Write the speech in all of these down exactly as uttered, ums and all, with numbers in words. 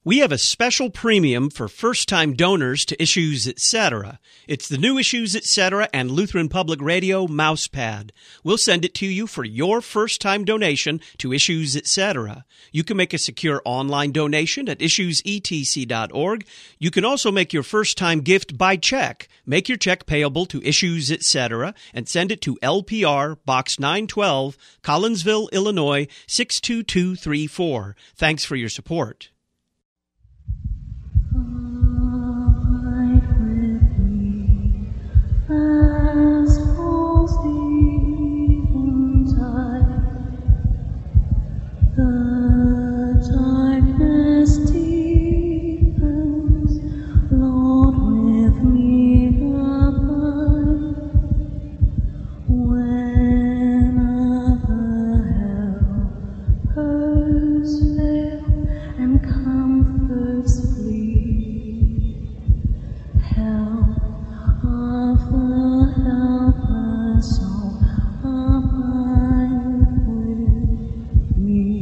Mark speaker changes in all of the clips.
Speaker 1: We have a special premium for first-time donors to Issues Etc. It's the new Issues Etc. and Lutheran Public Radio mousepad. We'll send it to you for your first-time donation to Issues Etc. You can make a secure online donation at issues e t c dot org. You can also make your first-time gift by check. Make your check payable to Issues Etc. and send it to L P R, Box nine twelve, Collinsville, Illinois, six two two three four. Thanks for your support.
Speaker 2: As falls the eventide, the darkness deepens. Lord, with me abide. When other helpers fail and comforts flee, help of the helpless, oh, abide with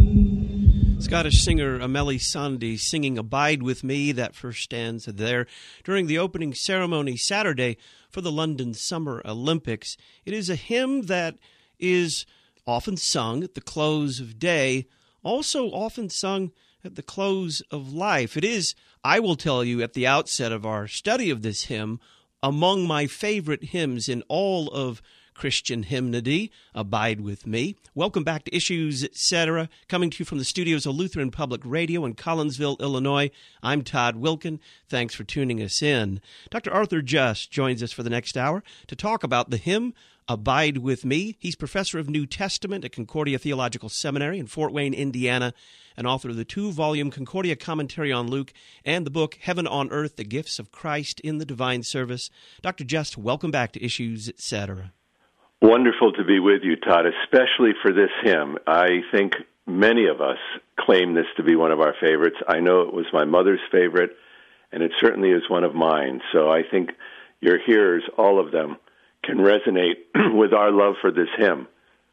Speaker 2: me.
Speaker 1: Scottish singer Amelie Sandé singing Abide With Me, that first stanza there, during the opening ceremony Saturday for the London Summer Olympics. It is a hymn that is often sung at the close of day, also often sung at the close of life. It is, I will tell you at the outset of our study of this hymn, among my favorite hymns in all of Christian hymnody, Abide With Me. Welcome back to Issues Etc., coming to you from the studios of Lutheran Public Radio in Collinsville, Illinois. I'm Todd Wilkin. Thanks for tuning us in. Doctor Arthur Just joins us for the next hour to talk about the hymn, Abide With Me. He's professor of New Testament at Concordia Theological Seminary in Fort Wayne, Indiana, and author of the two-volume Concordia Commentary on Luke and the book Heaven on Earth, The Gifts of Christ in the Divine Service. Doctor Just, welcome back to Issues Etc.
Speaker 3: Wonderful to be with you, Todd, especially for this hymn. I think many of us claim this to be one of our favorites. I know it was my mother's favorite, and it certainly is one of mine. So I think your hearers, all of them, can resonate with our love for this hymn.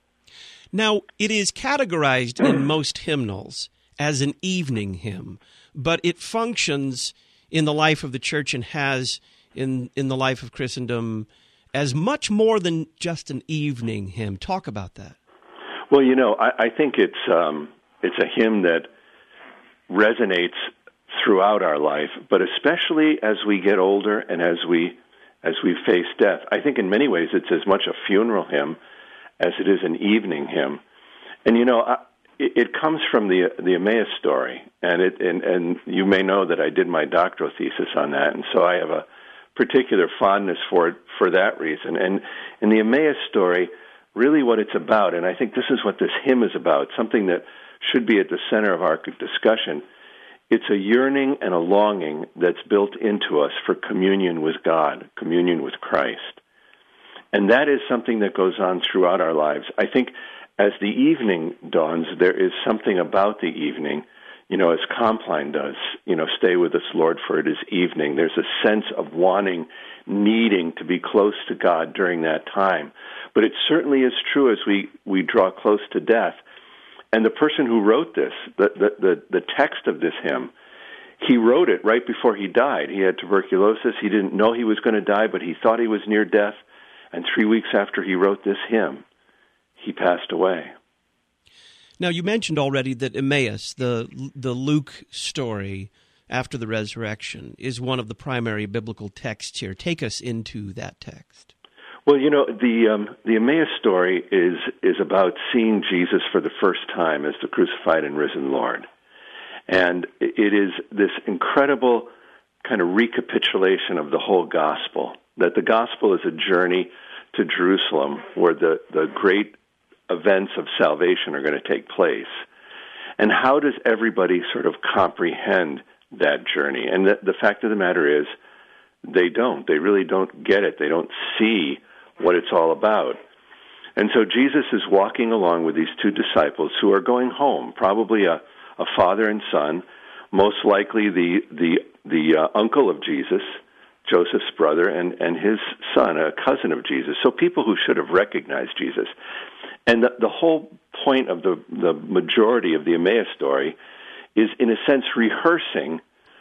Speaker 1: Now, it is categorized in most hymnals as an evening hymn, but it functions in the life of the church and has in, in the life of Christendom as much more than just an evening hymn. Talk about that.
Speaker 3: Well, you know, I, I think it's um, it's a hymn that resonates throughout our life, but especially as we get older and as we as we face death. I think in many ways it's as much a funeral hymn as it is an evening hymn. And, you know, I, it, it comes from the the Emmaus story, and it and, and you may know that I did my doctoral thesis on that, and so I have a particular fondness for it for that reason. And in the Emmaus story, really what it's about, and I think this is what this hymn is about, something that should be at the center of our discussion, it's a yearning and a longing that's built into us for communion with God, communion with Christ. And that is something that goes on throughout our lives. I think as the evening dawns, there is something about the evening, you know, as Compline does, you know, stay with us, Lord, for it is evening. There's a sense of wanting, needing to be close to God during that time. But it certainly is true as we, we draw close to death. And the person who wrote this, the, the, the, the text of this hymn, he wrote it right before he died. He had tuberculosis. He didn't know he was going to die, but he thought he was near death. And three weeks after he wrote this hymn, he passed away.
Speaker 1: Now, you mentioned already that Emmaus, the the Luke story after the resurrection, is one of the primary biblical texts here. Take us into that text.
Speaker 3: Well, you know, the um, the Emmaus story is is about seeing Jesus for the first time as the crucified and risen Lord. And it is this incredible kind of recapitulation of the whole gospel, that the gospel is a journey to Jerusalem where the, the great events of salvation are going to take place. And how does everybody sort of comprehend that journey? And the, the fact of the matter is, they don't. They really don't get it. They don't see what it's all about. And so Jesus is walking along with these two disciples who are going home, probably a, a father and son, most likely the the the uh, uncle of Jesus, Joseph's brother, and, and his son, a cousin of Jesus. So people who should have recognized Jesus. And the, the whole point of the, the majority of the Emmaus story is in a sense rehearsing,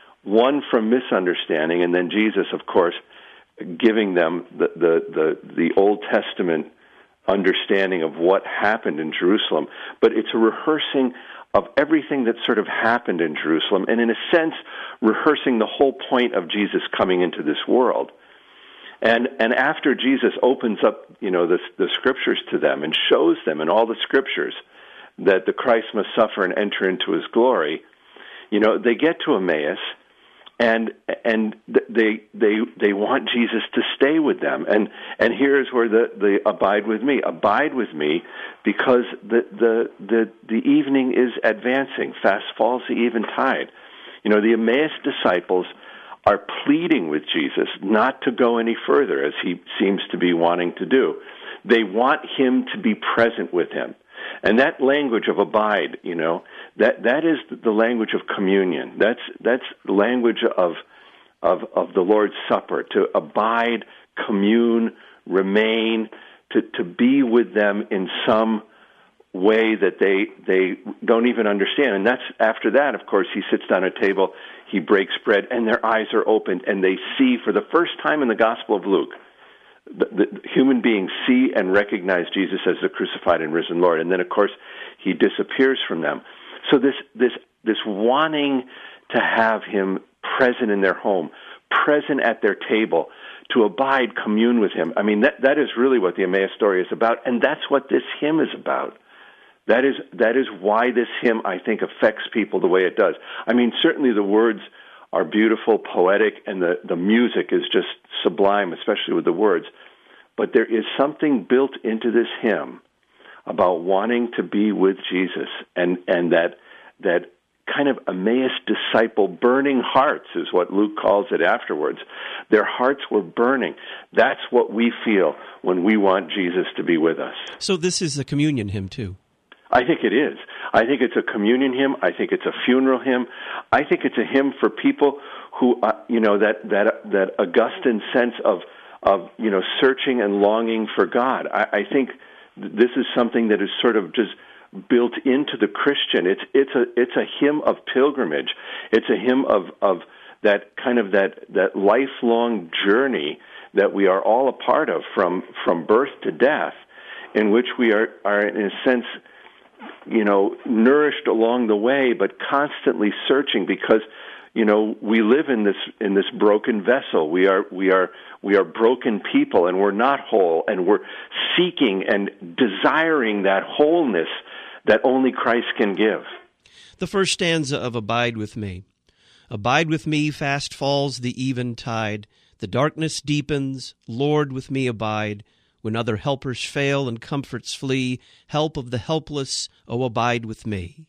Speaker 3: one from misunderstanding, and then Jesus, of course, giving them the, the, the, the Old Testament understanding of what happened in Jerusalem. But it's a rehearsing of everything that sort of happened in Jerusalem, and in a sense, rehearsing the whole point of Jesus coming into this world. And and after Jesus opens up, you know, the, the Scriptures to them and shows them in all the Scriptures that the Christ must suffer and enter into his glory, you know, they get to Emmaus, and and they they they want Jesus to stay with them. And and here's where the, the abide with me, abide with me, because the the the the evening is advancing. Fast falls the eventide. You know, the Emmaus disciples are pleading with Jesus not to go any further, as he seems to be wanting to do. They want him to be present with him. And that language of abide, you know, that that is the language of communion. That's that's the language of of of the Lord's Supper, to abide, commune, remain, to, to be with them in some way that they they don't even understand. And that's after that, of course, he sits down at a table, he breaks bread, and their eyes are opened, and they see for the first time in the Gospel of Luke, the, the human beings see and recognize Jesus as the crucified and risen Lord. And then, of course, he disappears from them. So this this this wanting to have him present in their home, present at their table, to abide, commune with him. I mean, that that is really what the Emmaus story is about, and that's what this hymn is about. That is that is why this hymn, I think, affects people the way it does. I mean, certainly the words are beautiful, poetic, and the, the music is just sublime, especially with the words. But there is something built into this hymn about wanting to be with Jesus, and, and that that kind of Emmaus disciple burning hearts is what Luke calls it afterwards. Their hearts were burning. That's what we feel when we want Jesus to be with us.
Speaker 1: So this is the communion hymn, too.
Speaker 3: I think it is. I think it's a communion hymn. I think it's a funeral hymn. I think it's a hymn for people who, uh, you know, that that that Augustine sense of of you know searching and longing for God. I, I think this is something that is sort of just built into the Christian. It's it's a it's a hymn of pilgrimage. It's a hymn of of that kind of that that lifelong journey that we are all a part of from from birth to death, in which we are are in a sense, you know, nourished along the way, but constantly searching, because, you know, we live in this in this broken vessel. We are we are we are broken people, and we're not whole, and we're seeking and desiring that wholeness that only Christ can give.
Speaker 1: The first stanza of Abide With Me. Abide with me, fast falls the eventide. The darkness deepens, Lord, with me abide. When other helpers fail and comforts flee, help of the helpless, oh, abide with me.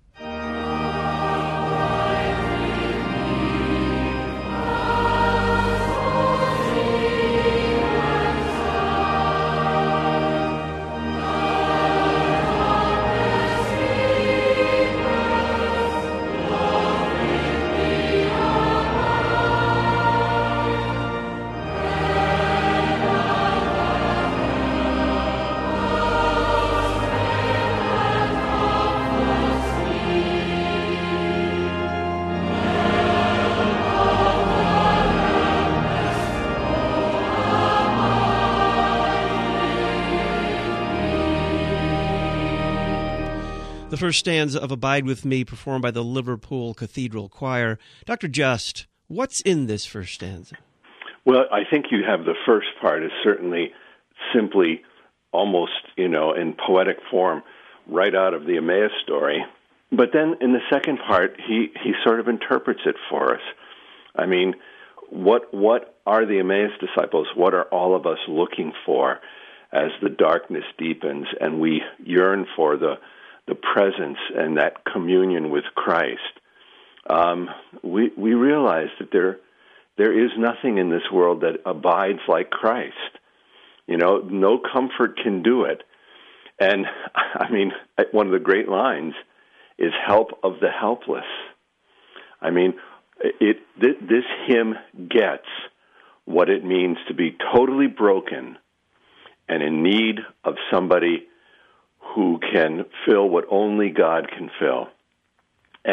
Speaker 1: The first stanza of Abide With Me, performed by the Liverpool Cathedral Choir. Doctor Just, what's in this first stanza?
Speaker 3: Well, I think you have the first part is certainly simply almost, you know, in poetic form, right out of the Emmaus story. But then in the second part, he, he sort of interprets it for us. I mean, what what are the Emmaus disciples? What are all of us looking for as the darkness deepens and we yearn for the the presence and that communion with Christ? Um, we we realize that there there is nothing in this world that abides like Christ. You know, no comfort can do it. And I mean, one of the great lines is "help of the helpless." I mean, it this hymn gets what it means to be totally broken and in need of somebody who can fill what only God can fill. And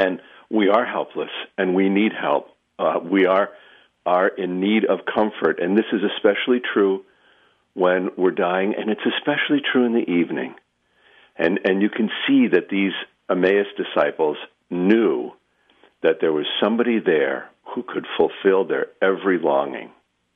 Speaker 3: we are helpless and we need help. Uh, we are are in need of comfort, and this is especially true when we're dying, and it's especially true in the evening. And and you can see that these Emmaus disciples knew that there was somebody there who could fulfill their every longing.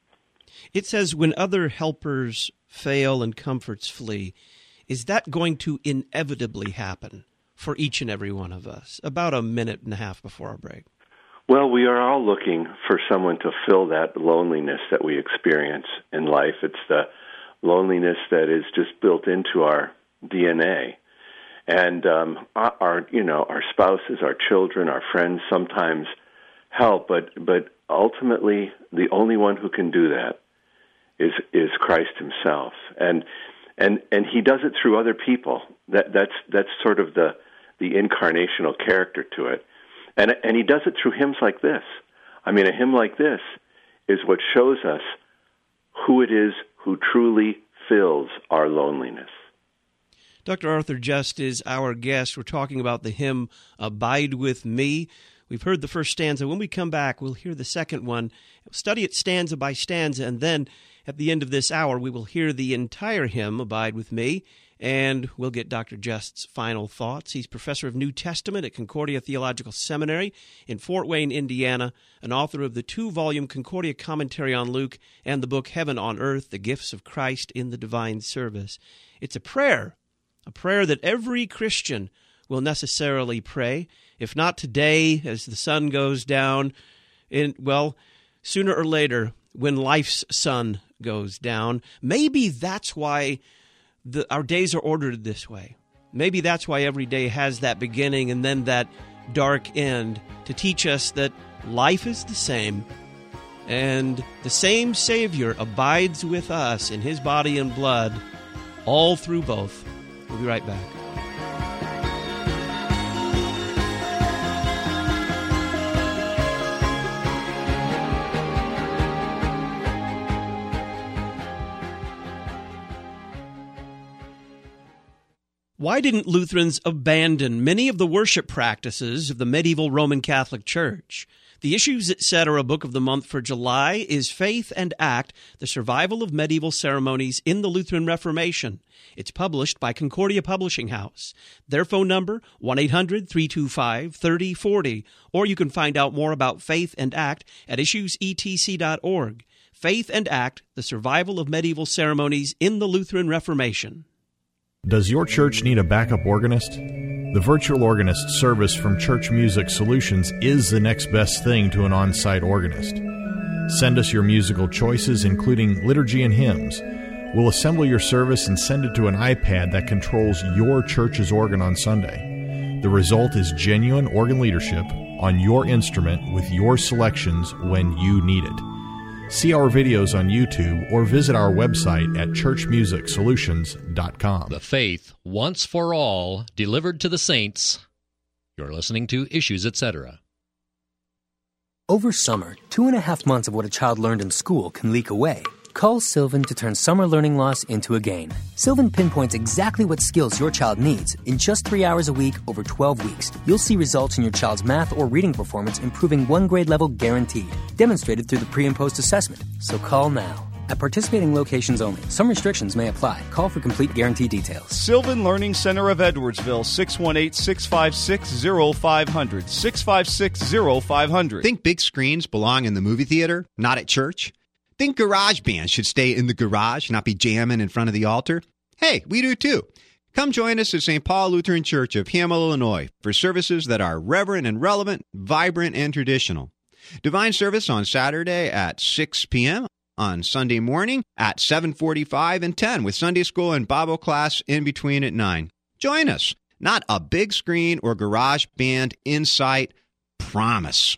Speaker 1: It says, when other helpers fail and comforts flee, is that going to inevitably happen for each and every one of us? About a minute and a half before our break.
Speaker 3: Well, we are all looking for someone to fill that loneliness that we experience in life. It's the loneliness that is just built into our D N A. And um, our, you know, our spouses, our children, our friends sometimes help, but but ultimately the only one who can do that is is Christ Himself, and and and He does it through other people. That that's that's sort of the the incarnational character to it, and and He does it through hymns like this. I mean, a hymn like this is what shows us who it is who truly fills our loneliness.
Speaker 1: Doctor Arthur Just is our guest. We're talking about the hymn, Abide With Me. We've heard the first stanza. When we come back, we'll hear the second one. We'll study it stanza by stanza, and then at the end of this hour, we will hear the entire hymn, Abide With Me, and we'll get Doctor Just's final thoughts. He's professor of New Testament at Concordia Theological Seminary in Fort Wayne, Indiana, an author of the two-volume Concordia Commentary on Luke and the book Heaven on Earth, The Gifts of Christ in the Divine Service. It's a prayer, a prayer that every Christian will necessarily pray, if not today as the sun goes down, in, well, sooner or later when life's sun goes down. Maybe that's why the, our days are ordered this way. Maybe that's why every day has that beginning and then that dark end, to teach us that life is the same, and the same Savior abides with us in His body and blood all through both. We'll be right back. Why didn't Lutherans abandon many of the worship practices of the medieval Roman Catholic Church? The Issues, et cetera book of the month for July is Faith and Act, the Survival of Medieval Ceremonies in the Lutheran Reformation. It's published by Concordia Publishing House. Their phone number, one eight hundred, three two five, three oh four oh, or you can find out more about Faith and Act at issues e t c dot org. Faith and Act, the Survival of Medieval Ceremonies in the Lutheran Reformation.
Speaker 4: Does your church need a backup organist? The virtual organist service from Church Music Solutions is the next best thing to an on-site organist. Send us your musical choices, including liturgy and hymns. We'll assemble your service and send it to an iPad that controls your church's organ on Sunday. The result is genuine organ leadership on your instrument with your selections when you need it. See our videos on YouTube or visit our website at church music solutions dot com.
Speaker 5: The faith, once for all, delivered to the saints. You're listening to Issues, et cetera.
Speaker 6: Over summer, two and a half months of what a child learned in school can leak away. Call Sylvan to turn summer learning loss into a gain. Sylvan pinpoints exactly what skills your child needs. In just three hours a week, over twelve weeks, you'll see results in your child's math or reading performance improving one grade level guaranteed. Demonstrated through the pre and post assessment. So call now. At participating locations only. Some restrictions may apply. Call for complete guarantee details.
Speaker 7: Sylvan Learning Center of Edwardsville, six one eight, six five six, zero five zero zero, six five six, zero five zero zero.
Speaker 8: Think big screens belong in the movie theater, not at church? Think garage bands should stay in the garage, not be jamming in front of the altar? Hey, we do too. Come join us at Saint Paul Lutheran Church of Hamel, Illinois, for services that are reverent and relevant, vibrant and traditional. Divine service on Saturday at six p.m., on Sunday morning at seven forty-five and ten, with Sunday school and Bible class in between at nine. Join us. Not a big screen or garage band in sight. Promise.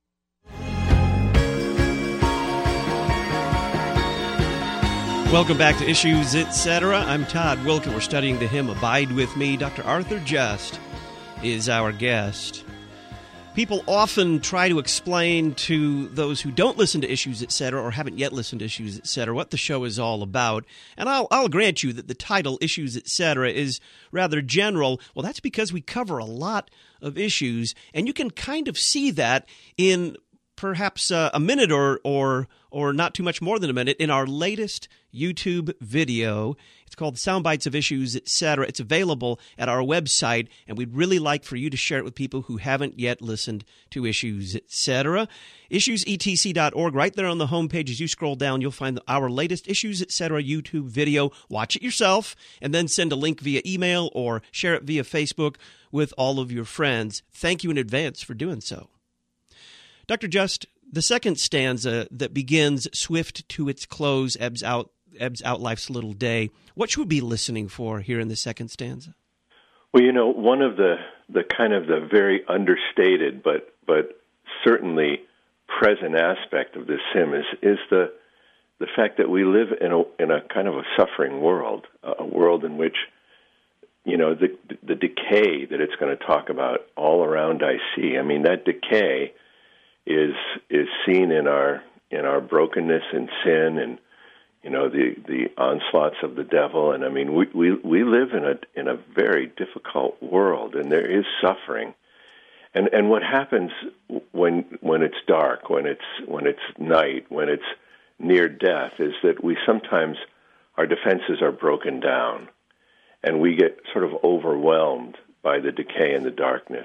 Speaker 1: Welcome back to Issues, et cetera. I'm Todd Wilken. We're studying the hymn Abide With Me. Doctor Arthur Just is our guest. People often try to explain to those who don't listen to Issues, et cetera, or haven't yet listened to Issues, et cetera, what the show is all about. And I'll, I'll grant you that the title, Issues, et cetera, is rather general. Well, that's because we cover a lot of issues, and you can kind of see that in perhaps uh, a minute or, or or not too much more than a minute in our latest YouTube video. It's called Soundbites of Issues, et cetera. It's available at our website, and we'd really like for you to share it with people who haven't yet listened to Issues, et cetera. issues e t c dot org. Right there on the homepage, as you scroll down, you'll find our latest Issues, et cetera YouTube video. Watch it yourself, and then send a link via email or share it via Facebook with all of your friends. Thank you in advance for doing so. Doctor Just, the second stanza that begins, swift to its close, ebbs out, ebbs out life's little day. What should we be listening for here in the second stanza?
Speaker 3: Well, you know, one of the, the kind of the very understated but but certainly present aspect of this hymn is is the the fact that we live in a in a kind of a suffering world, a world in which, you know, the the decay that it's going to talk about all around I see. I mean, that decay is is seen in our in our brokenness and sin, and you know the, the onslaughts of the devil. And I mean, we, we we live in a in a very difficult world, and there is suffering. And and what happens when when it's dark, when it's when it's night, when it's near death, is that we sometimes, our defenses are broken down, and we get sort of overwhelmed by the decay and the darkness.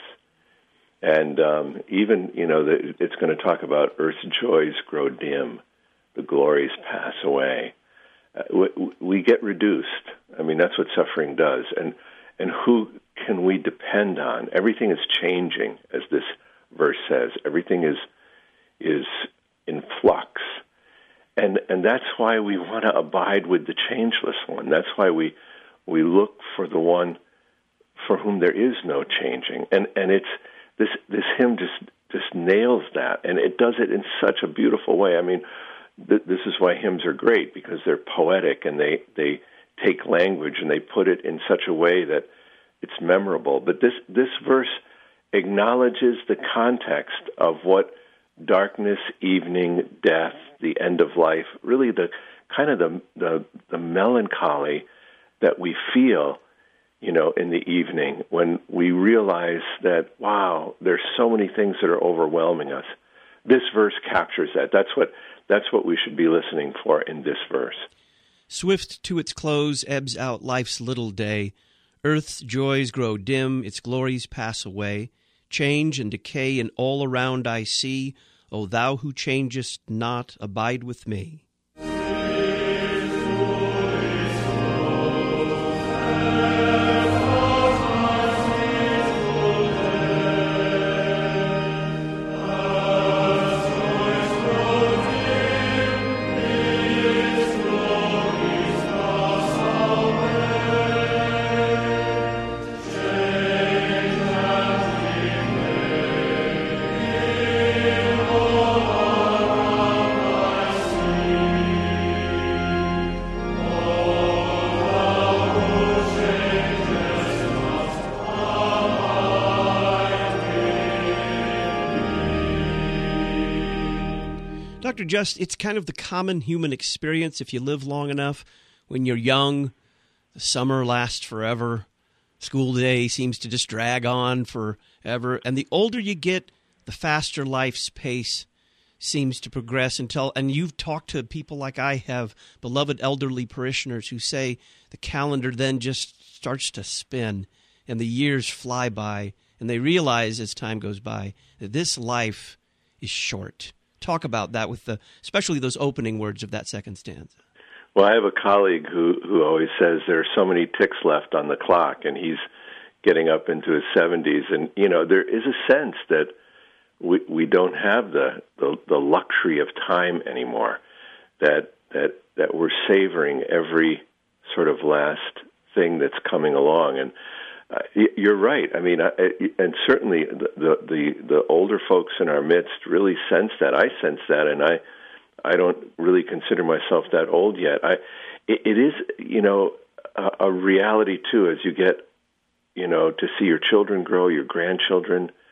Speaker 3: And um, even, you know, the, it's going to talk about earth's joys grow dim, the glories pass away. Uh, we, we get reduced. I mean, that's what suffering does. And and who can we depend on? Everything is changing, as this verse says. Everything is is in flux. And and that's why we want to abide with the changeless one. That's why we we look for the one for whom there is no changing. And and it's This this hymn just just nails that, and it does it in such a beautiful way. I mean, th- this is why hymns are great, because they're poetic, and they, they take language and they put it in such a way that it's memorable. But this, this verse acknowledges the context of what darkness, evening, death, the end of life, really the kind of the the, the melancholy that we feel, you know, in the evening when we realize that, wow, there's so many things that are overwhelming us. This verse captures that. That's what that's what we should be listening for in this verse.
Speaker 1: Swift to its close ebbs out life's little day. Earth's joys grow dim, its glories pass away. Change and decay in all around I see. O thou who changest not, abide with me. Doctor Just, it's kind of the common human experience if you live long enough. When you're young, the summer lasts forever. School day seems to just drag on forever. And the older you get, the faster life's pace seems to progress until, and you've talked to people like I have, beloved elderly parishioners who say the calendar then just starts to spin and the years fly by, and they realize as time goes by that this life is short. Talk about that with the, especially those opening words of that second stanza.
Speaker 3: Well, I have a colleague who, who always says there are so many ticks left on the clock, and he's getting up into his seventies. And, you know, there is a sense that we we don't have the, the, the luxury of time anymore, that, that, that we're savoring every sort of last thing that's coming along. And Uh, you're right. I mean, I, and certainly the, the the the older folks in our midst really sense that. I sense that, and I I don't really consider myself that old yet. I it, it is, you know, a, a reality too, as you get, you know, to see your children grow, your grandchildren,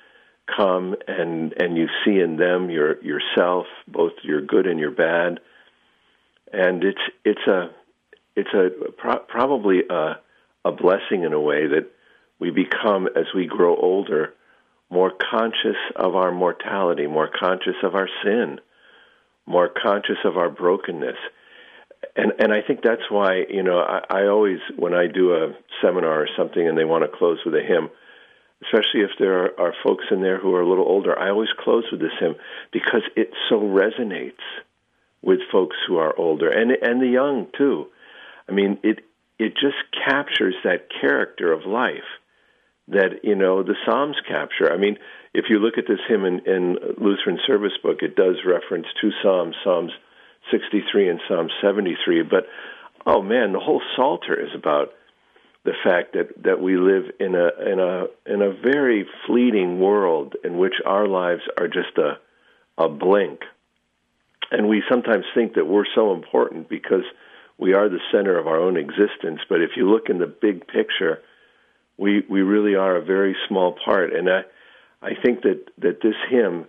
Speaker 3: come and and you see in them your yourself, both your good and your bad. And it's it's a it's a pro- probably a a blessing in a way that we become, as we grow older, more conscious of our mortality, more conscious of our sin, more conscious of our brokenness. And and I think that's why, you know, I, I always, when I do a seminar or something and they want to close with a hymn, especially if there are, are folks in there who are a little older, I always close with this hymn because it so resonates with folks who are older, and and the young too. I mean, it it just captures that character of life that, you know, the Psalms capture. I mean, if you look at this hymn in, in Lutheran Service Book, it does reference two Psalms, Psalms sixty-three and Psalm seventy-three. But, oh man, the whole Psalter is about the fact that, that we live in a in a in a very fleeting world in which our lives are just a a blink. And we sometimes think that we're so important because we are the center of our own existence. But if you look in the big picture, we we really are a very small part. And I I think that, that this hymn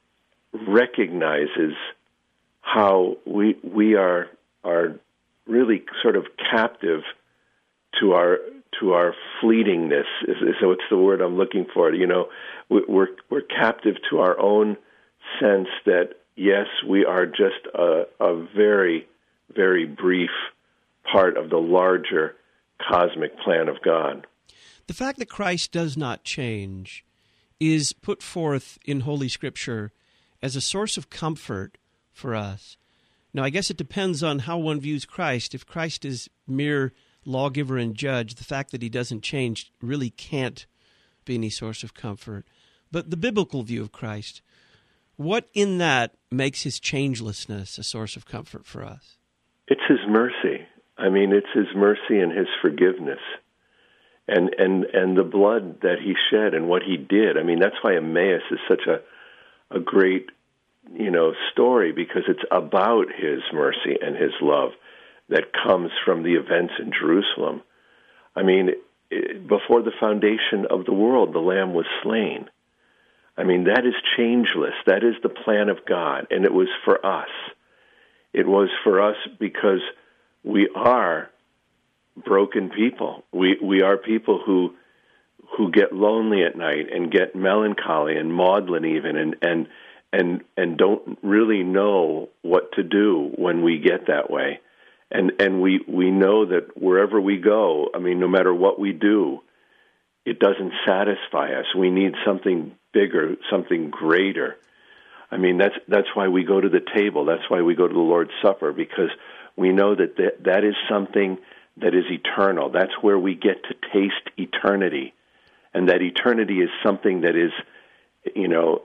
Speaker 3: recognizes how we we are are really sort of captive to our to our fleetingness. Is, is what's the word I'm looking for? You know, we're we're captive to our own sense that yes, we are just a, a very very brief part of the larger cosmic plan of God.
Speaker 1: The fact that Christ does not change is put forth in Holy Scripture as a source of comfort for us. Now, I guess it depends on how one views Christ. If Christ is mere lawgiver and judge, the fact that he doesn't change really can't be any source of comfort. But the biblical view of Christ, what in that makes his changelessness a source of comfort for us?
Speaker 3: It's his mercy. I mean, it's his mercy and his forgiveness. And, and and the blood that he shed and what he did. I mean, that's why Emmaus is such a a great, you know, story, because it's about his mercy and his love that comes from the events in Jerusalem. I mean, it, before the foundation of the world, the Lamb was slain. I mean, that is changeless. That is the plan of God, and it was for us. It was for us because we are broken people. We we are people who who get lonely at night and get melancholy and maudlin even, and and and and don't really know what to do when we get that way. And and we, we know that wherever we go, I mean, no matter what we do, it doesn't satisfy us. We need something bigger, something greater. I mean, that's that's why we go to the table. That's why we go to the Lord's Supper, because we know that that, that is something that is eternal. That's where we get to taste eternity. And that eternity is something that is, you know,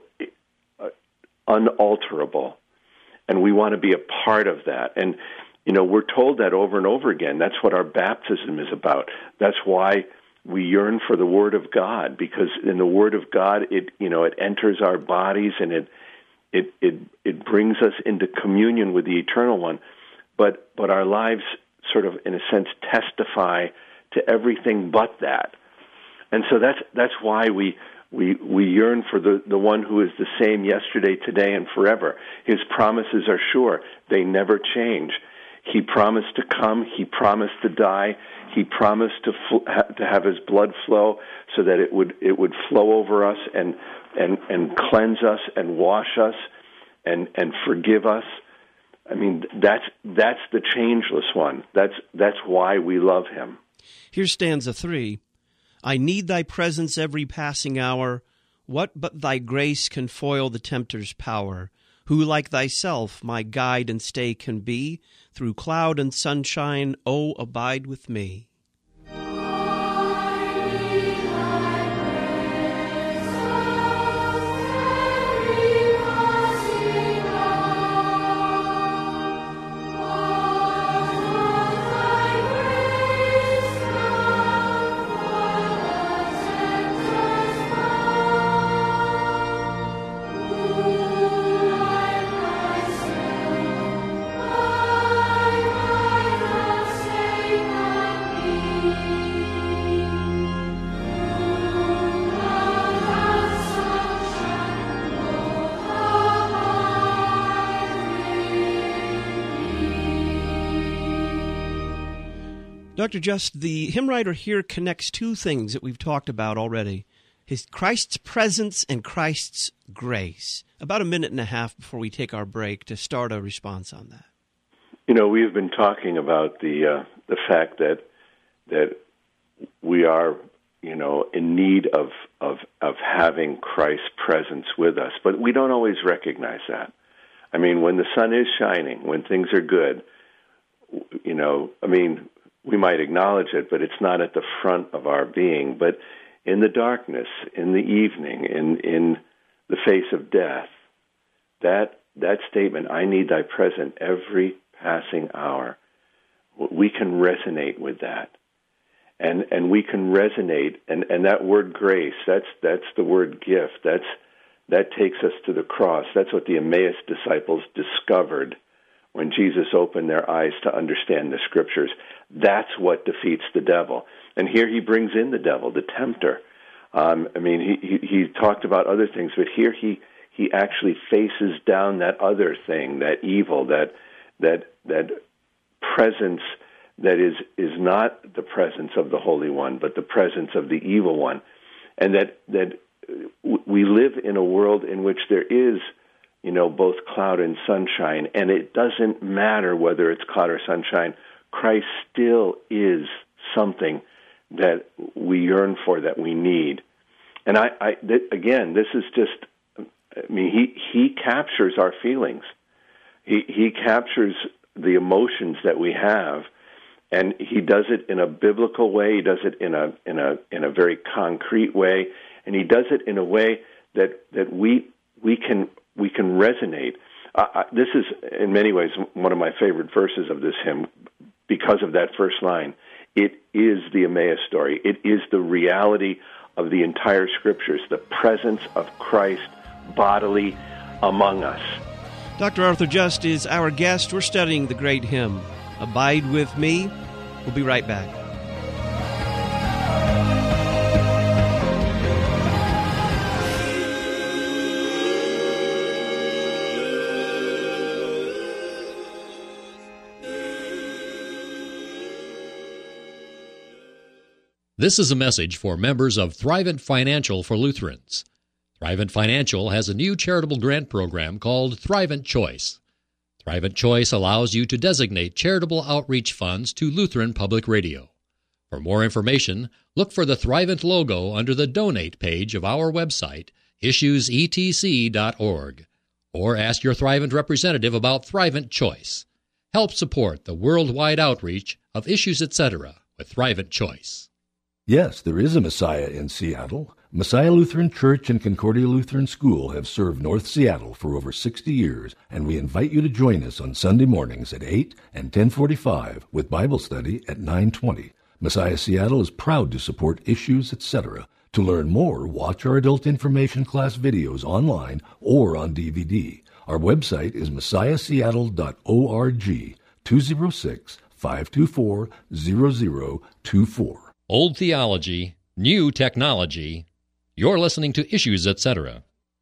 Speaker 3: unalterable. And we want to be a part of that. And, you know, we're told that over and over again. That's what our baptism is about. That's why we yearn for the Word of God, because in the Word of God, it, you know, it enters our bodies and it it it, it brings us into communion with the Eternal One. But but our lives sort of, in a sense, testify to everything but that. And so that's that's why we we we yearn for the, the one who is the same yesterday, today, and forever. His promises are sure. They never change. He promised to come. He promised to die. He promised to fl- ha- to have his blood flow so that it would it would flow over us and and, and cleanse us and wash us and, and forgive us. I mean, that's that's the changeless one. That's that's why we love him.
Speaker 1: Here's stanza three. I need thy presence every passing hour. What but thy grace can foil the tempter's power? Who like thyself my guide and stay can be? Through cloud and sunshine, oh, abide with me.
Speaker 2: Thank you.
Speaker 1: Doctor Just, the hymn writer here connects two things that we've talked about already. His Christ's presence and Christ's grace. About a minute and a half before we take our break to start a response on that.
Speaker 3: You know, we've been talking about the uh, the fact that that we are, you know, in need of, of of having Christ's presence with us, but we don't always recognize that. I mean, when the sun is shining, when things are good, you know, I mean, we might acknowledge it, but it's not at the front of our being. But in the darkness, in the evening, in in the face of death, that that statement, I need thy presence every passing hour, we can resonate with that. And and we can resonate, and, and that word grace, that's that's the word gift. That's that takes us to the cross. That's what the Emmaus disciples discovered when Jesus opened their eyes to understand the Scriptures. That's what defeats the devil. And here he brings in the devil, the tempter. Um, I mean, he, he he talked about other things, but here he he actually faces down that other thing, that evil, that that that presence that is is not the presence of the Holy One, but the presence of the evil one. And that that we live in a world in which there is, you know, both cloud and sunshine, and it doesn't matter whether it's cloud or sunshine. Christ still is something that we yearn for, that we need. And I, I th- again, this is just, I mean, he, he captures our feelings. He he captures the emotions that we have, and he does it in a biblical way. He does it in a in a in a very concrete way, and he does it in a way that that we we can we can resonate. Uh, I, this is, in many ways, one of my favorite verses of this hymn, because of that first line. It is the Emmaus story. It is the reality of the entire Scriptures, the presence of Christ bodily among us.
Speaker 1: Doctor Arthur Just is our guest. We're studying the great hymn, Abide With Me. We'll be right back.
Speaker 5: This is a message for members of Thrivent Financial for Lutherans. Thrivent Financial has a new charitable grant program called Thrivent Choice. Thrivent Choice allows you to designate charitable outreach funds to Lutheran Public Radio. For more information, look for the Thrivent logo under the Donate page of our website, issues e t c dot org, or ask your Thrivent representative about Thrivent Choice. Help support the worldwide outreach of Issues et cetera with Thrivent Choice.
Speaker 9: Yes, there is a Messiah in Seattle. Messiah Lutheran Church and Concordia Lutheran School have served North Seattle for over sixty years, and we invite you to join us on Sunday mornings at eight and ten forty-five with Bible study at nine twenty. Messiah Seattle is proud to support Issues et cetera. To learn more, watch our adult information class videos online or on D V D. Our website is messiah seattle dot org, two oh six, five two four, zero zero two four.
Speaker 5: Old theology, new technology. You're listening to Issues et cetera.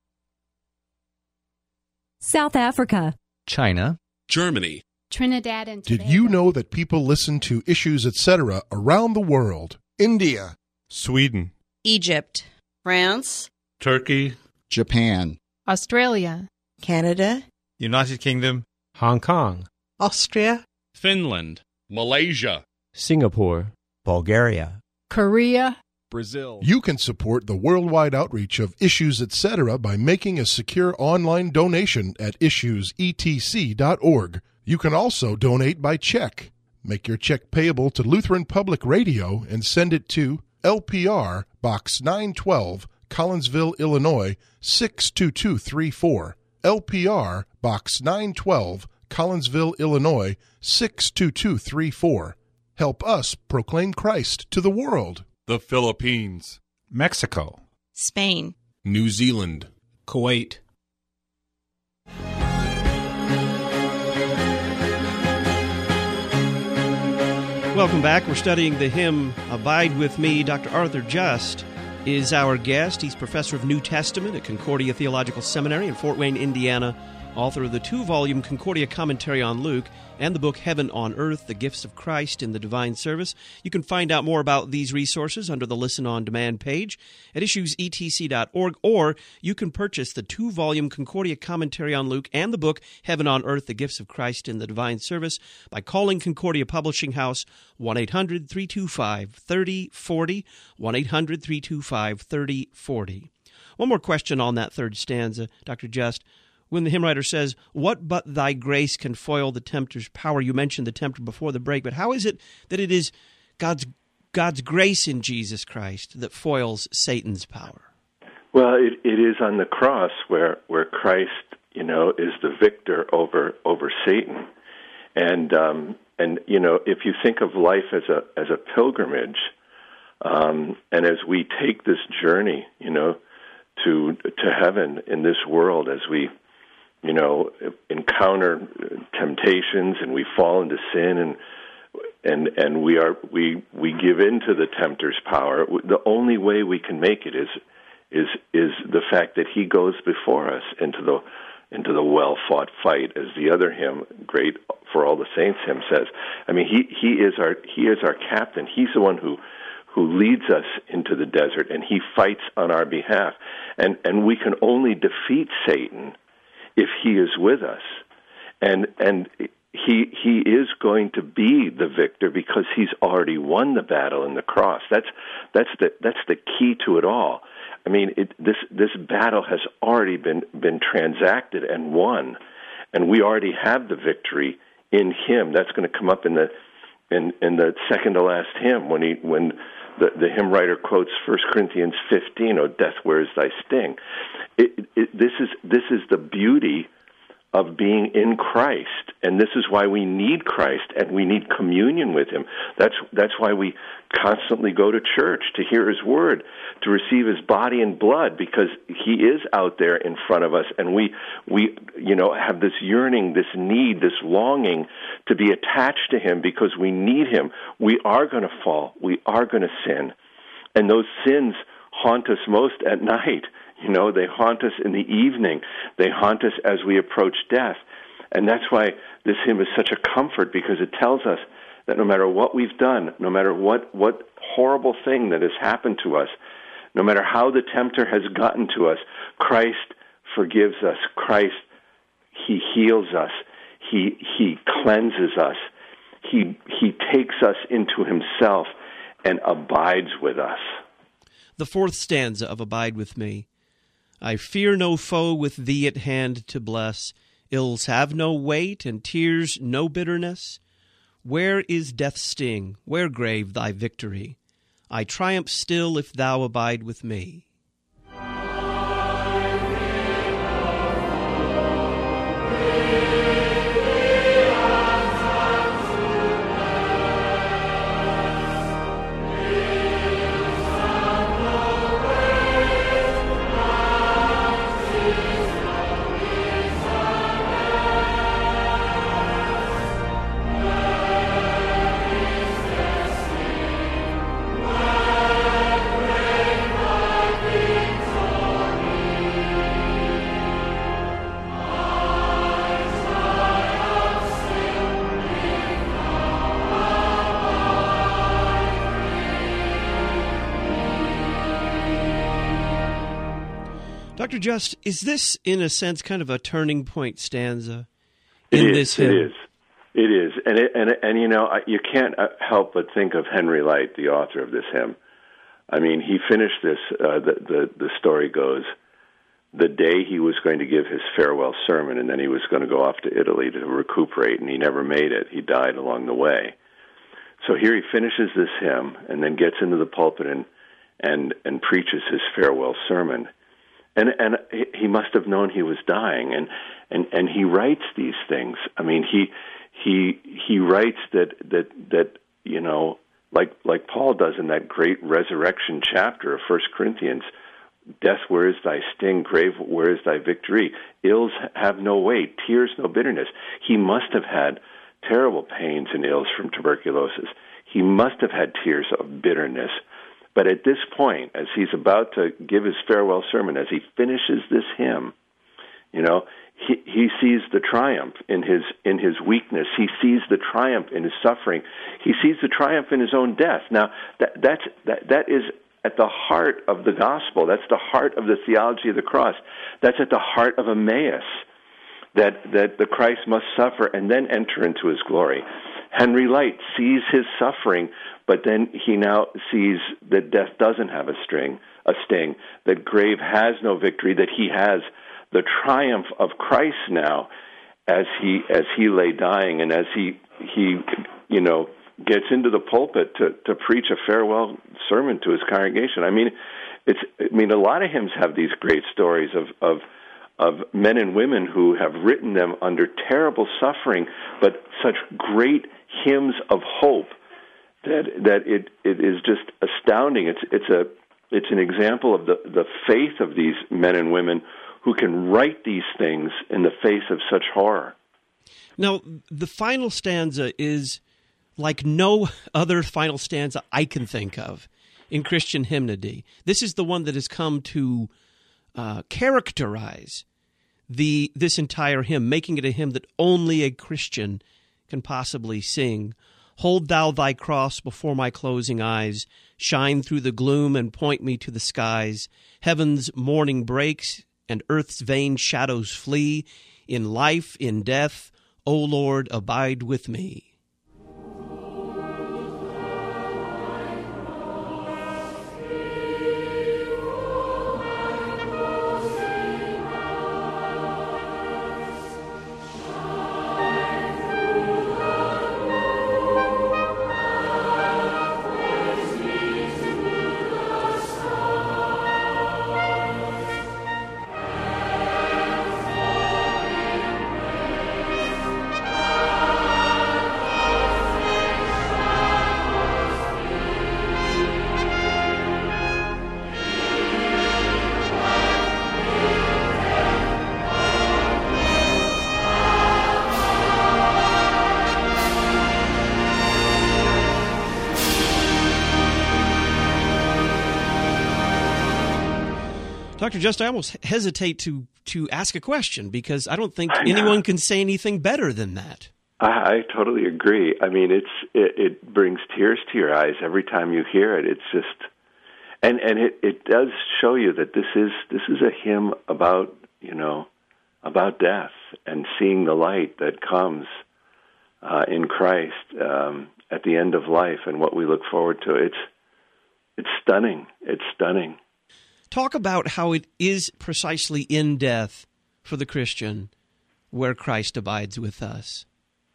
Speaker 10: South Africa,
Speaker 11: China,
Speaker 12: Germany,
Speaker 13: Trinidad and Tobago.
Speaker 12: Did you know that people listen to Issues et cetera around the world? India,
Speaker 14: Sweden,
Speaker 15: Egypt, France,
Speaker 14: Turkey,
Speaker 16: Japan,
Speaker 17: Australia,
Speaker 18: Canada,
Speaker 14: United Kingdom, Hong Kong,
Speaker 18: Austria,
Speaker 14: Finland,
Speaker 19: Malaysia,
Speaker 20: Singapore, Bulgaria,
Speaker 17: Korea,
Speaker 12: Brazil. You can support the worldwide outreach of Issues et cetera by making a secure online donation at issues e t c dot org. You can also donate by check. Make your check payable to Lutheran Public Radio and send it to L P R Box nine twelve, Collinsville, Illinois six two two three four. L P R Box nine twelve, Collinsville, Illinois six two two three four. Help us proclaim Christ to the world.
Speaker 19: the Philippines,
Speaker 14: Mexico,
Speaker 15: Spain,
Speaker 19: New Zealand,
Speaker 14: Kuwait.
Speaker 1: Welcome back. We're studying the hymn, Abide With Me. Doctor Arthur Just is our guest. He's professor of New Testament at Concordia Theological Seminary in Fort Wayne, Indiana, author of the two-volume Concordia Commentary on Luke and the book Heaven on Earth, The Gifts of Christ in the Divine Service. You can find out more about these resources under the Listen On Demand page at issues e t c dot org, or you can purchase the two-volume Concordia Commentary on Luke and the book Heaven on Earth, The Gifts of Christ in the Divine Service by calling Concordia Publishing House one eight hundred, three two five, three oh four oh, one eight hundred, three two five, three oh four oh. One more question on that third stanza, Doctor Just. When the hymn writer says, "What but thy grace can foil the tempter's power?" You mentioned the tempter before the break, but how is it that it is God's God's grace in Jesus Christ that foils Satan's power?
Speaker 3: Well, it, it is on the cross where, where Christ, you know, is the victor over over Satan, and um, and you know, if you think of life as a as a pilgrimage, um, and as we take this journey, you know, to to heaven in this world, as we you know, encounter temptations and we fall into sin and and and we are we we give in to the tempter's power. The only way we can make it is is is the fact that he goes before us into the into the well fought fight, as the other hymn, Great for All the Saints hymn, says. I mean, he he is our he is our captain. He's the one who who leads us into the desert, and he fights on our behalf. And and we can only defeat Satan if he is with us, and and he he is going to be the victor because he's already won the battle in the cross. That's that's the that's the key to it all. I mean, it, this this battle has already been been transacted and won, and we already have the victory in him. That's going to come up in the in in the second to last hymn when he when the, the hymn writer quotes First Corinthians fifteen, "O death, where is thy sting?" It, it, this is this is the beauty of being in Christ, and this is why we need Christ and we need communion with him. That's that's why we constantly go to church, to hear his word, to receive his body and blood, because he is out there in front of us, and we we you know have this yearning, this need, this longing to be attached to him because we need him. We are going to fall, we are going to sin, and those sins haunt us most at night. You know, they haunt us in the evening. They haunt us as we approach death. And that's why this hymn is such a comfort, because it tells us that no matter what we've done, no matter what, what horrible thing that has happened to us, no matter how the tempter has gotten to us, Christ forgives us. Christ, he heals us. He he cleanses us. He he takes us into himself and abides with us.
Speaker 1: The fourth stanza of Abide With Me. I fear no foe with thee at hand to bless. Ills have no weight, and tears no bitterness. Where is death's sting? Where, grave, thy victory? I triumph still if thou abide with me. Doctor Just, is this, in a sense, kind of a turning point stanza in
Speaker 3: it
Speaker 1: this
Speaker 3: is,
Speaker 1: hymn?
Speaker 3: It is. It is. And, it, and, and you know, you can't help but think of Henry Light, the author of this hymn. I mean, he finished this, uh, the, the, the story goes, the day he was going to give his farewell sermon, and then he was going to go off to Italy to recuperate, and he never made it. He died along the way. So here he finishes this hymn and then gets into the pulpit and, and, and preaches his farewell sermon. And and he must have known he was dying, and, and, and he writes these things. I mean, he he he writes that that that you know, like like Paul does in that great resurrection chapter of First Corinthians. Death, where is thy sting? Grave, where is thy victory? Ills have no weight, tears no bitterness. He must have had terrible pains and ills from tuberculosis. He must have had tears of bitterness. But at this point, as he's about to give his farewell sermon, as he finishes this hymn, you know, he, he sees the triumph in his in his weakness. He sees the triumph in his suffering. He sees the triumph in his own death. Now, that that's that that is at the heart of the gospel. That's the heart of the theology of the cross. That's at the heart of Emmaus, that that the Christ must suffer and then enter into his glory. Henry Light sees his suffering, but then he now sees that death doesn't have a string, a sting, that grave has no victory, that he has the triumph of Christ now as he as he lay dying and as he he you know gets into the pulpit to, to preach a farewell sermon to his congregation. I mean, it's I mean a lot of hymns have these great stories of of of men and women who have written them under terrible suffering, but such great hymns of hope that that it, it is just astounding. It's it's a it's an example of the, the faith of these men and women who can write these things in the face of such horror.
Speaker 1: Now, the final stanza is like no other final stanza I can think of in Christian hymnody. This is the one that has come to uh, characterize the this entire hymn, making it a hymn that only a Christian can possibly sing. Hold thou thy cross before my closing eyes, shine through the gloom and point me to the skies. Heaven's morning breaks and earth's vain shadows flee. In life, in death, O Lord, abide with me. Doctor Just, I almost hesitate to, to ask a question because I don't think anyone can say anything better than that.
Speaker 3: I, I totally agree. I mean, it's it, it brings tears to your eyes every time you hear it. It's just, and and it, it does show you that this is this is a hymn about you know about death and seeing the light that comes uh, in Christ um, at the end of life and what we look forward to. It's it's stunning. It's stunning.
Speaker 1: Talk about how it is precisely in death for the Christian where Christ abides with us.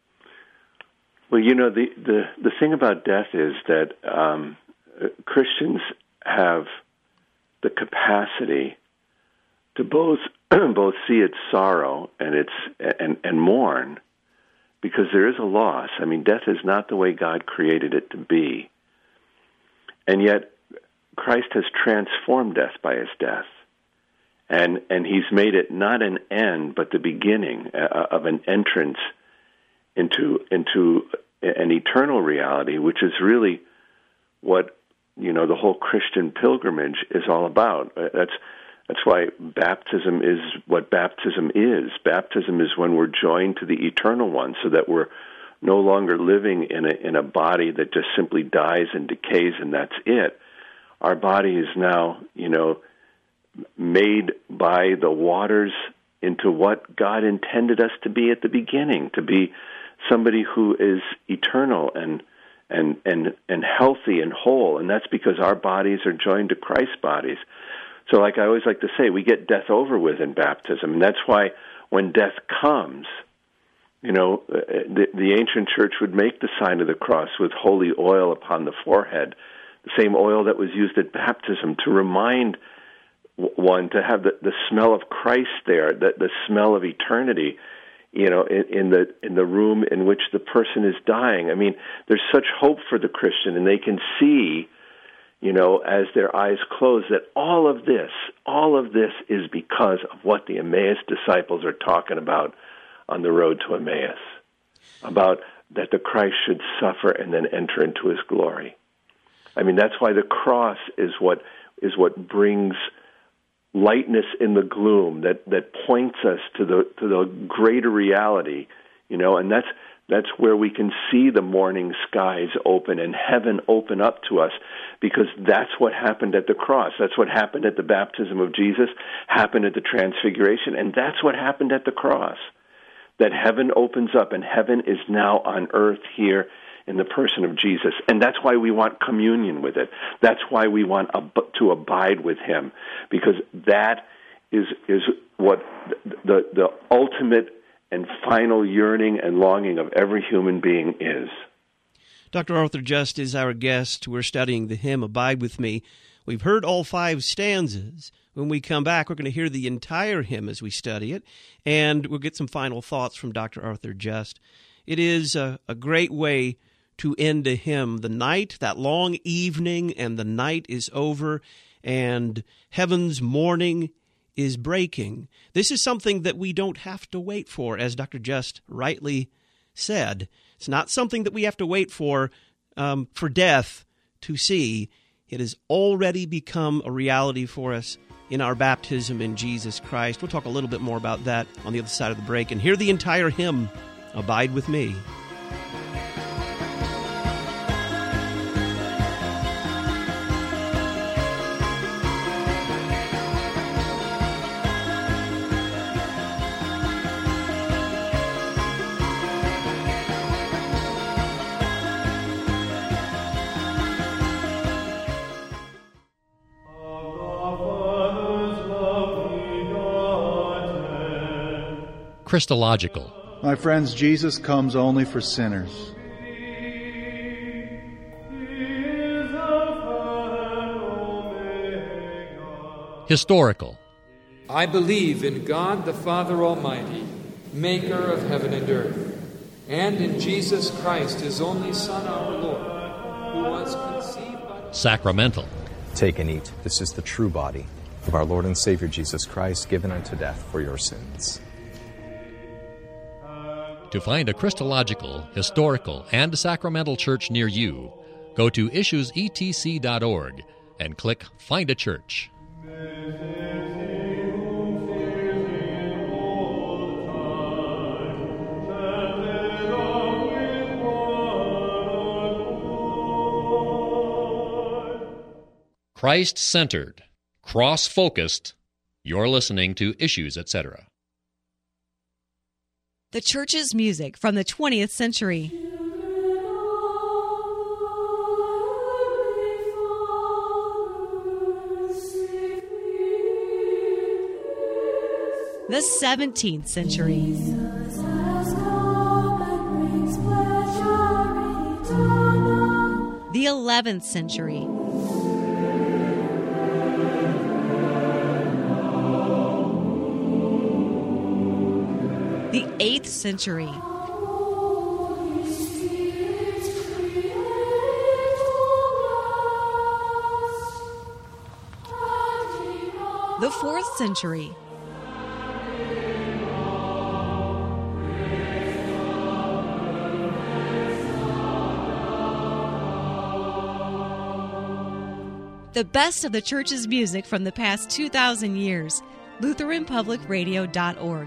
Speaker 3: Well, you know, the, the, the thing about death is that um, Christians have the capacity to both both see its sorrow and its and, and mourn, because there is a loss. I mean, death is not the way God created it to be. And yet Christ has transformed death by his death, and and he's made it not an end, but the beginning uh, of an entrance into into an eternal reality, which is really what you know the whole Christian pilgrimage is all about. Uh, that's that's why baptism is what baptism is. Baptism is when we're joined to the Eternal One, so that we're no longer living in a in a body that just simply dies and decays, and that's it. Our body is now, you know, made by the waters into what God intended us to be at the beginning, to be somebody who is eternal and and and and healthy and whole, and that's because our bodies are joined to Christ's bodies. So, like I always like to say, we get death over with in baptism, and that's why when death comes, you know, the, the ancient church would make the sign of the cross with holy oil upon the forehead, the same oil that was used at baptism to remind one to have the, the smell of Christ there, the, the smell of eternity, you know, in, in the in the room in which the person is dying. I mean, there's such hope for the Christian, and they can see, you know, as their eyes close, that all of this, all of this is because of what the Emmaus disciples are talking about on the road to Emmaus, about that the Christ should suffer and then enter into his glory. I mean, that's why the cross is what is what brings lightness in the gloom that, that points us to the to the greater reality, you know, and that's that's where we can see the morning skies open and heaven open up to us, because that's what happened at the cross. That's what happened at the baptism of Jesus, happened at the transfiguration, and that's what happened at the cross. That heaven opens up and heaven is now on earth here in the person of Jesus. And that's why we want communion with it. That's why we want ab- to abide with him, because that is is what the the ultimate and final yearning and longing of every human being is.
Speaker 1: Doctor Arthur Just is our guest. We're studying the hymn, Abide With Me. We've heard all five stanzas. When we come back, we're going to hear the entire hymn as we study it, and we'll get some final thoughts from Doctor Arthur Just. It is a, a great way to end a hymn. The night, that long evening, and the night is over, and heaven's morning is breaking. This is something that we don't have to wait for, as Doctor Just rightly said. It's not something that we have to wait for um, for death to see. It has already become a reality for us in our baptism in Jesus Christ. We'll talk a little bit more about that on the other side of the break, and hear the entire hymn, Abide With Me.
Speaker 5: Christological.
Speaker 11: My friends, Jesus comes only for sinners.
Speaker 5: Historical.
Speaker 13: I believe in God the Father Almighty, maker of heaven and earth, and in Jesus Christ, his only Son, our Lord, who was conceived by...
Speaker 5: Sacramental.
Speaker 16: Take and eat. This is the true body of our Lord and Savior Jesus Christ, given unto death for your sins.
Speaker 5: To find a Christological, historical, and sacramental church near you, go to issues e t c dot org and click Find a Church. Christ-centered, cross-focused, you're listening to Issues, et cetera.
Speaker 10: The church's music from the twentieth century. The seventeenth century. The eleventh century. The eighth century. The fourth century. The best of the church's music from the past two thousand years. Lutheran Public Radio dot org.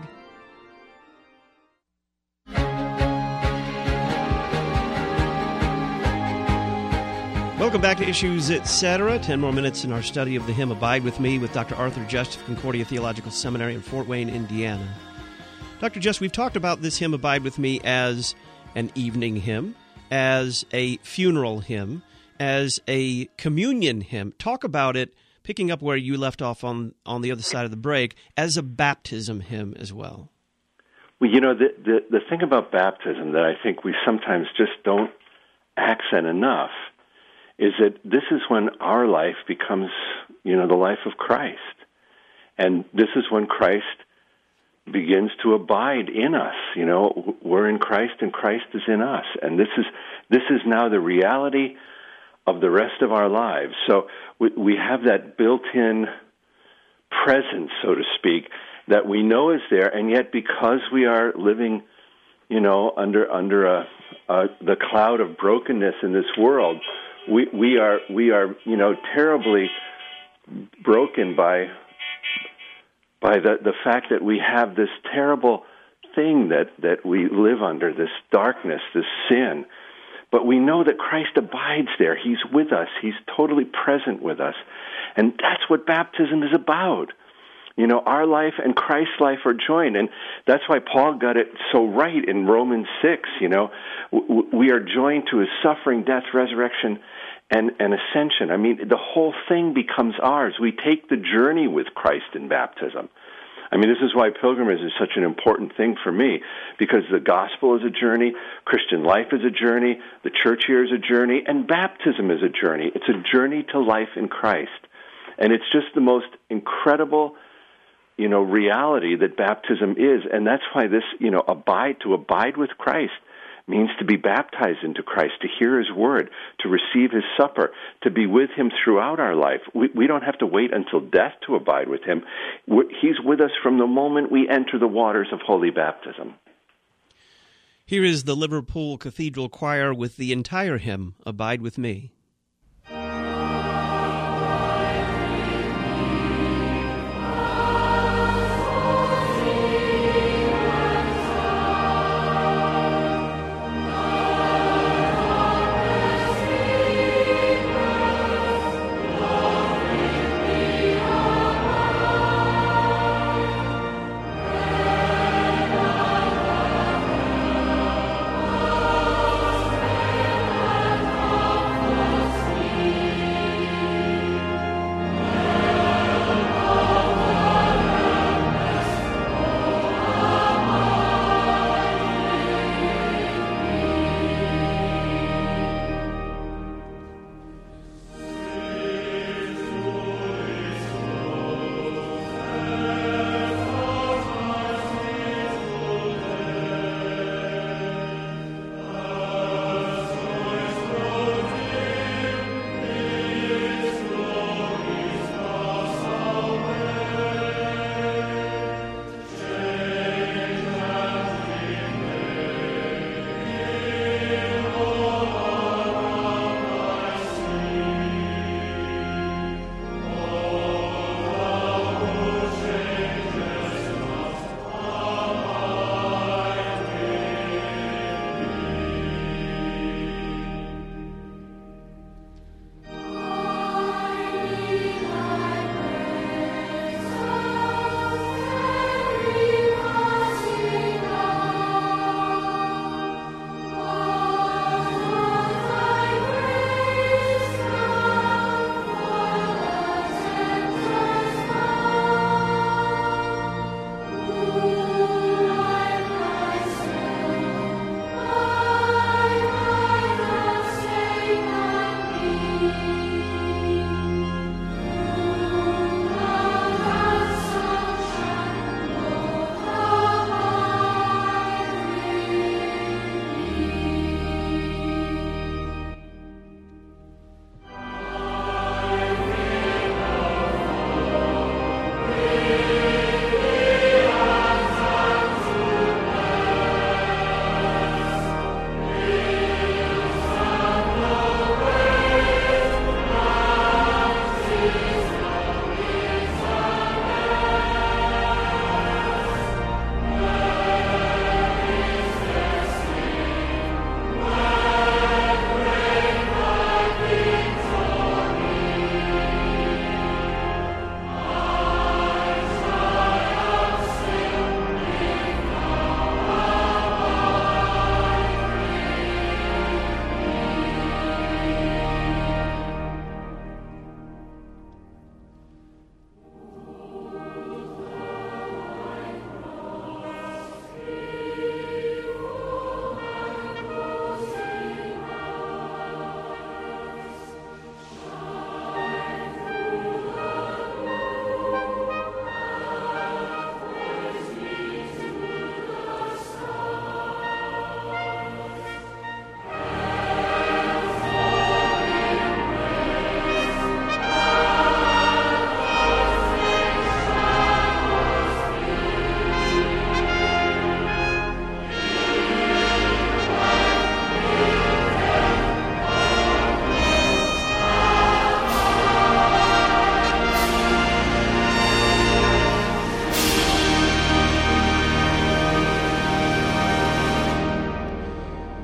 Speaker 1: Welcome back to Issues, et cetera. Ten more minutes in our study of the hymn Abide With Me with Doctor Arthur Just of Concordia Theological Seminary in Fort Wayne, Indiana. Doctor Just, we've talked about this hymn Abide With Me as an evening hymn, as a funeral hymn, as a communion hymn. Talk about it, picking up where you left off on, on the other side of the break, as a baptism hymn as well.
Speaker 3: Well, you know, the, the, the thing about baptism that I think we sometimes just don't accent enough is that this is when our life becomes, you know, the life of Christ. And this is when Christ begins to abide in us. You know, we're in Christ and Christ is in us. And this is this is now the reality of the rest of our lives. So we, we have that built-in presence, so to speak, that we know is there, and yet because we are living, you know, under under a, a the cloud of brokenness in this world, we we are we are you know terribly broken by by the, the fact that we have this terrible thing that, that we live under, this darkness, this sin. But we know that Christ abides there. He's with us. He's totally present with us. And that's what baptism is about. You know, our life and Christ's life are joined. And that's why Paul got it so right in Romans six, you know. W- we are joined to his suffering, death, resurrection, and, and ascension. I mean, the whole thing becomes ours. We take the journey with Christ in baptism. I mean, this is why pilgrimage is such an important thing for me, because the gospel is a journey, Christian life is a journey, the church here is a journey, and baptism is a journey. It's a journey to life in Christ. And it's just the most incredible, you know, reality that baptism is. And that's why this, you know, abide, to abide with Christ means to be baptized into Christ, to hear his word, to receive his supper, to be with him throughout our life. We, we don't have to wait until death to abide with him. We're, he's with us from the moment we enter the waters of holy baptism.
Speaker 1: Here is the Liverpool Cathedral Choir with the entire hymn, Abide With Me.
Speaker 2: Thank you.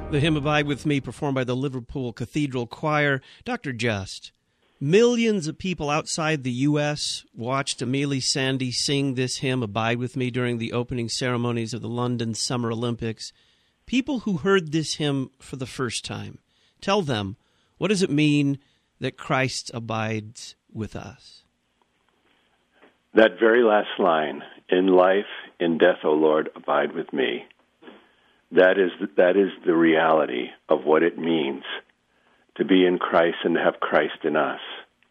Speaker 1: The hymn Abide With Me, performed by the Liverpool Cathedral Choir. Doctor Just, millions of people outside the U S watched Amelie Sandé sing this hymn, Abide With Me, during the opening ceremonies of the London Summer Olympics. People who heard this hymn for the first time, tell them, what does it mean that Christ abides with us?
Speaker 3: That very last line, in life, in death, O Lord, abide with me. That is that is the reality of what it means to be in Christ and to have Christ in us.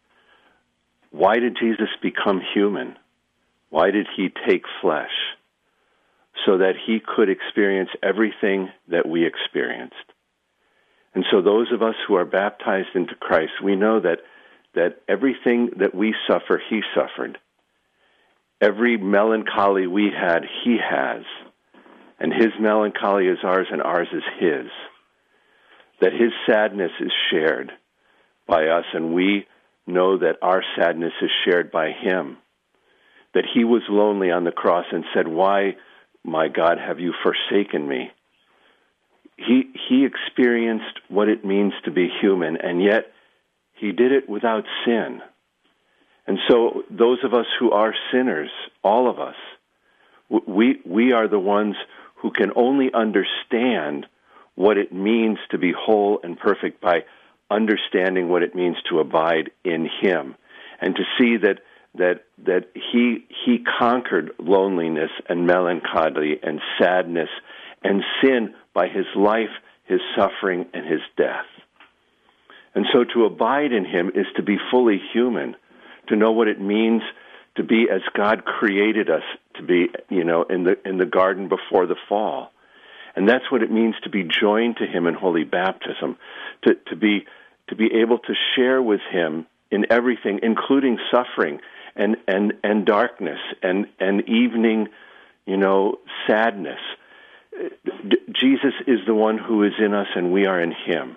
Speaker 3: Why did Jesus become human? Why did he take flesh? So that he could experience everything that we experienced. And so those of us who are baptized into Christ, we know that that everything that we suffer, he suffered. Every melancholy we had, he has. And his melancholy is ours and ours is his. That his sadness is shared by us and we know that our sadness is shared by him. That he was lonely on the cross and said, why, my God, have you forsaken me? He, he experienced what it means to be human, and yet he did it without sin. And so those of us who are sinners, all of us, we, we are the ones who can only understand what it means to be whole and perfect by understanding what it means to abide in him, and to see that that that he he conquered loneliness and melancholy and sadness and sin by his life, his suffering, and his death. And so to abide in him is to be fully human, to know what it means to be as God created us to be, you know, in the in the garden before the fall. And that's what it means to be joined to him in holy baptism, to, to be to be able to share with him in everything, including suffering and, and, and darkness and, and evening, you know, sadness. D- Jesus is the one who is in us and we are in him.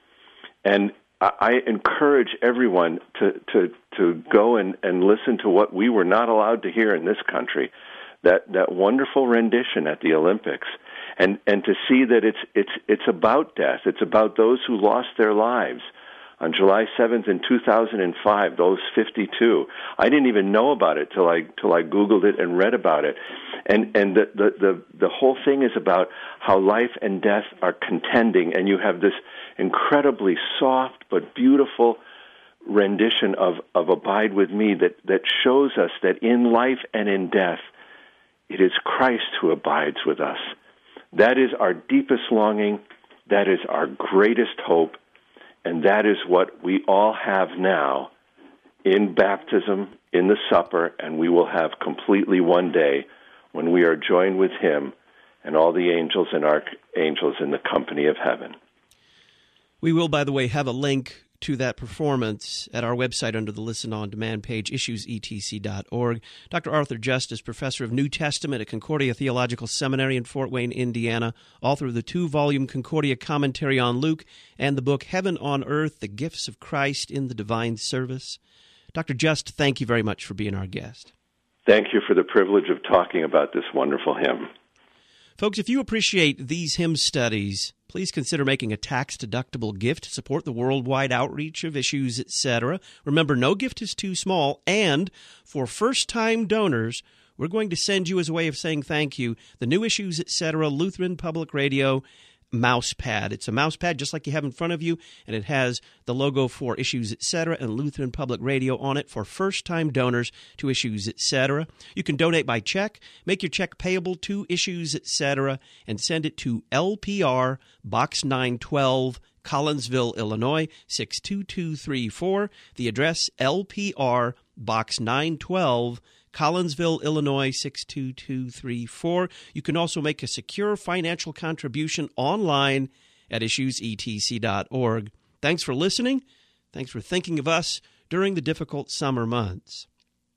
Speaker 3: And I encourage everyone to, to, to go and, and listen to what we were not allowed to hear in this country, that, that wonderful rendition at the Olympics, and, and to see that it's, it's, it's about death. It's about those who lost their lives. On July seventh in two thousand five, those fifty-two. I didn't even know about it till I till I Googled it and read about it. And and the, the, the, the whole thing is about how life and death are contending, and you have this incredibly soft but beautiful rendition of, of Abide With Me that, that shows us that in life and in death, it is Christ who abides with us. That is our deepest longing. That is our greatest hope. And that is what we all have now in baptism, in the supper, and we will have completely one day when we are joined with him and all the angels and archangels in the company of heaven.
Speaker 1: We will, by the way, have a link to that performance at our website under the Listen On Demand page, issues e t c dot org. Doctor Arthur Just is professor of New Testament at Concordia Theological Seminary in Fort Wayne, Indiana, author of the two-volume Concordia Commentary on Luke and the book Heaven on Earth, The Gifts of Christ in the Divine Service. Doctor Just, thank you very much for being our guest.
Speaker 3: Thank you for the privilege of talking about this wonderful hymn.
Speaker 1: Folks, if you appreciate these hymn studies, please consider making a tax-deductible gift to support the worldwide outreach of Issues, et cetera. Remember, no gift is too small, and for first-time donors, we're going to send you, as a way of saying thank you, the new Issues, et cetera. Lutheran Public Radio mouse pad. It's a mouse pad just like you have in front of you, and it has the logo for Issues, et cetera, and Lutheran Public Radio on it for first-time donors to Issues, et cetera. You can donate by check, make your check payable to Issues, et cetera, and send it to L P R, Box nine twelve, Collinsville, Illinois, six two two three four. The address, L P R, Box nine twelve, Collinsville, Illinois, six two two three four. You can also make a secure financial contribution online at issues e t c dot org. Thanks for listening. Thanks for thinking of us during the difficult summer months.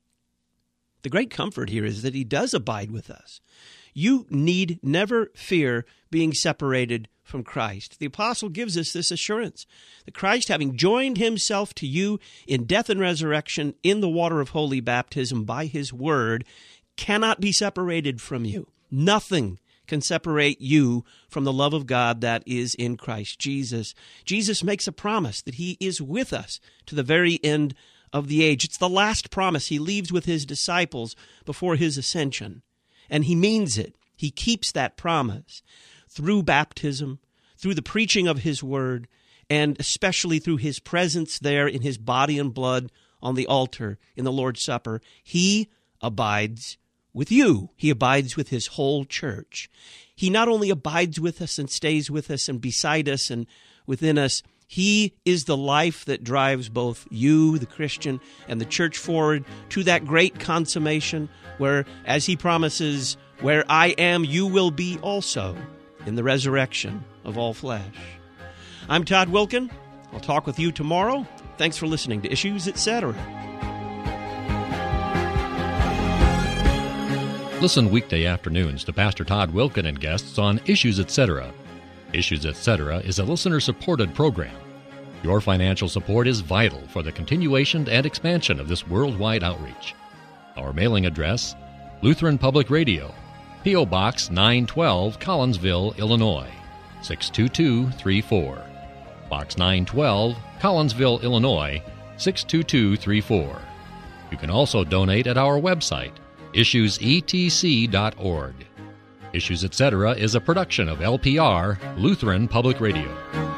Speaker 1: The great comfort here is that he does abide with us. You need never fear being separated from Christ. The apostle gives us this assurance that Christ, having joined himself to you in death and resurrection in the water of holy baptism by his word, cannot be separated from you. Nothing can separate you from the love of God that is in Christ Jesus. Jesus makes a promise that he is with us to the very end of the age. It's the last promise he leaves with his disciples before his ascension. And he means it. He keeps that promise through baptism, through the preaching of his word, and especially through his presence there in his body and blood on the altar in the Lord's Supper. He abides with you. He abides with his whole church. He not only abides with us and stays with us and beside us and within us, he is the life that drives both you, the Christian, and the church forward to that great consummation where, as he promises, where I am, you will be also in the resurrection of all flesh. I'm Todd Wilken. I'll talk with you tomorrow. Thanks for listening to Issues, et cetera.
Speaker 5: Listen weekday afternoons to Pastor Todd Wilken and guests on Issues, et cetera. Issues, et cetera is a listener-supported program. Your financial support is vital for the continuation and expansion of this worldwide outreach. Our mailing address, Lutheran Public Radio, P O. Box nine twelve, Collinsville, Illinois, six two two three four. Box nine twelve, Collinsville, Illinois, six two two three four. You can also donate at our website, issues e t c dot org. Issues, et cetera is a production of L P R, Lutheran Public Radio.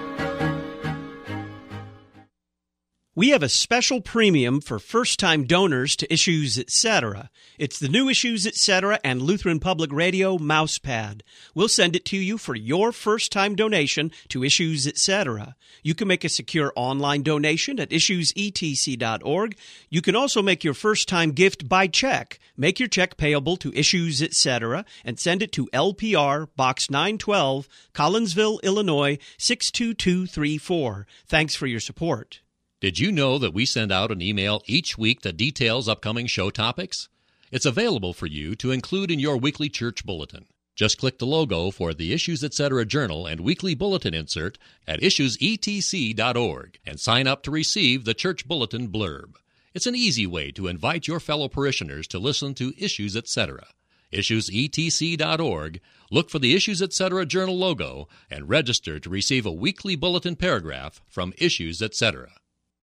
Speaker 1: We have a special premium for first-time donors to Issues, et cetera. It's the new Issues, et cetera and Lutheran Public Radio mousepad. We'll send it to you for your first-time donation to Issues, et cetera. You can make a secure online donation at issues e t c dot org. You can also make your first-time gift by check. Make your check payable to Issues, et cetera and send it to L P R, Box nine twelve, Collinsville, Illinois, six two two three four. Thanks for your support.
Speaker 5: Did you know that we send out an email each week that details upcoming show topics? It's available for you to include in your weekly church bulletin. Just click the logo for the Issues, et cetera Journal and Weekly Bulletin insert at issues e t c dot org and sign up to receive the Church Bulletin blurb. It's an easy way to invite your fellow parishioners to listen to Issues, et cetera. issues e t c dot org, look for the Issues, et cetera Journal logo, and register to receive a weekly bulletin paragraph from Issues, et cetera